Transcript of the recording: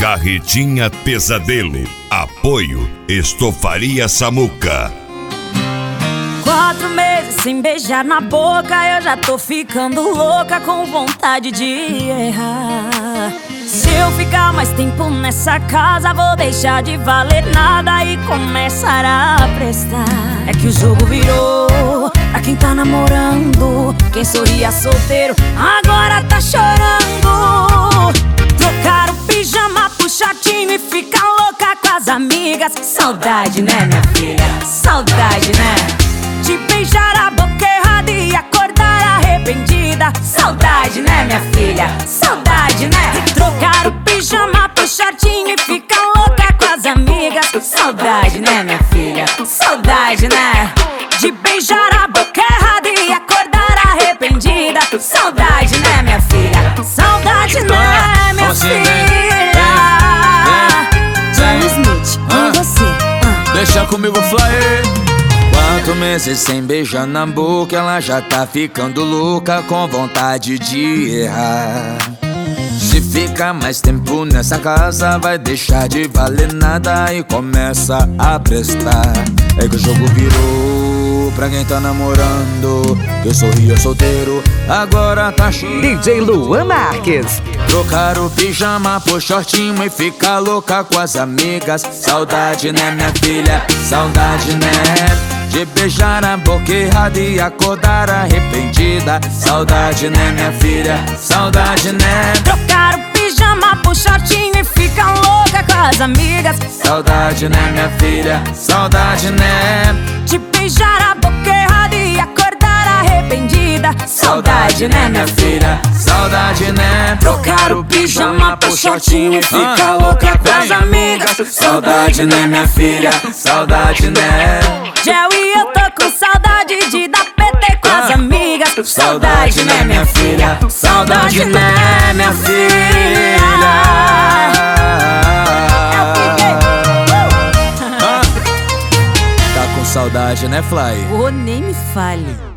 Carretinha Pesadelo. Apoio Estofaria Samuca. 4 meses sem beijar na boca, eu já tô ficando louca, com vontade de errar. Se eu ficar mais tempo nessa casa, vou deixar de valer nada e começar a prestar. É que o jogo virou pra quem tá namorando. Quem sorria solteiro agora tá chorando. Trocar o pijama pro shortinho e ficar louca com as amigas. Saudade, né, minha filha? Saudade, né? De beijar a boca errada e acordar arrependida. Saudade, né, minha filha? Saudade, né? De trocar o pijama pro shortinho e ficar louca com as amigas. Saudade, né, minha filha? Saudade, né? De beijar a boca errada e acordar arrependida. Saudade, né, minha filha? Saudade, né, minha filha? John Smith, com você. Deixa comigo, Fly. 4 meses sem beijar na boca, ela já tá ficando louca, com vontade de errar. Se ficar mais tempo nessa casa, vai deixar de valer nada e começa a prestar. É que o jogo virou pra quem tá namorando. Eu sorria solteiro, agora tá cheio. DJ Luan Marques. Trocar o pijama por shortinho e ficar louca com as amigas. Saudade, né, minha filha? Saudade, né? De beijar a boca errada e acordar arrependida. Saudade, né, minha filha? Saudade, né? Trocar o pijama pro shortinho e ficar louca com as amigas. Saudade, né, minha filha? Saudade, né? De beijar a boca errada e acordar arrependida. Saudade, né, minha filha? Saudade, né? Trocar o pijama pro shortinho e ficar louca com as amigas. Saudade, né, minha filha? Saudade, né? Gel e eu tô com saudade de dar PT com as amigas. Saudade, né, minha filha? Saudade, né, minha filha? Tá com saudade, né, Fly? Oh, nem me fale.